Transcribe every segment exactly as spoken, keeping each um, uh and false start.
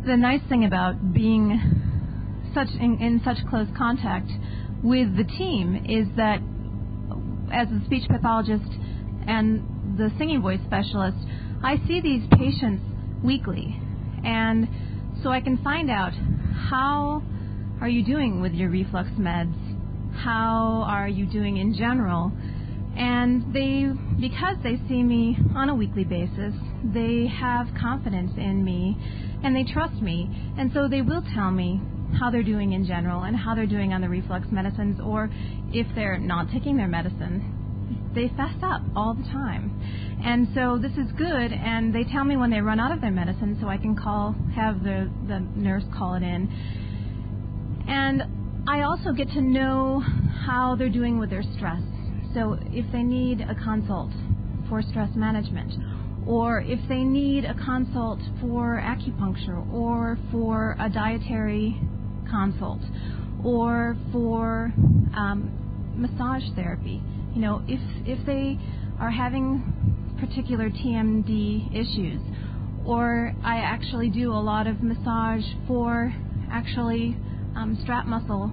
the nice thing about being such in, in such close contact with the team is that as a speech pathologist and the singing voice specialist, I see these patients weekly, and so I can find out how are you doing with your reflux meds, how are you doing in general, and they, because they see me on a weekly basis, they have confidence in me and they trust me, and so they will tell me how they're doing in general and how they're doing on the reflux medicines, or if they're not taking their medicine, they fess up all the time. And so this is good, and they tell me when they run out of their medicine so I can call, have the, the nurse call it in. And I also get to know how they're doing with their stress. So if they need a consult for stress management, or if they need a consult for acupuncture, or for a dietary consult, or for um, massage therapy. You know, if if they are having particular T M D issues, or I actually do a lot of massage for actually um, strap muscle,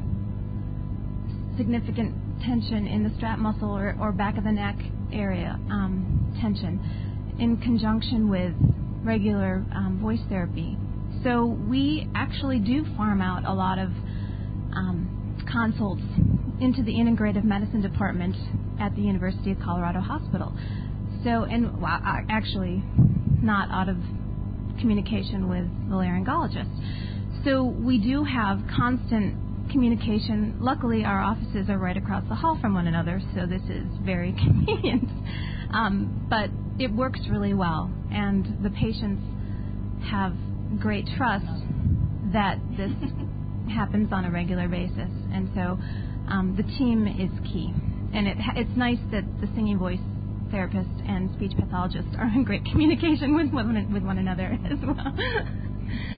significant tension in the strap muscle or, or back of the neck area um, tension, in conjunction with regular um, voice therapy. So we actually do farm out a lot of um, consults into the integrative medicine department at the University of Colorado Hospital. So, and well, actually not out of communication with the laryngologist. So we do have constant communication. Luckily, our offices are right across the hall from one another, so this is very convenient. Um, but it works really well, and the patients have great trust that this happens on a regular basis, and so um, the team is key. And it, it's nice that the singing voice therapist and speech pathologist are in great communication with one, with one another as well.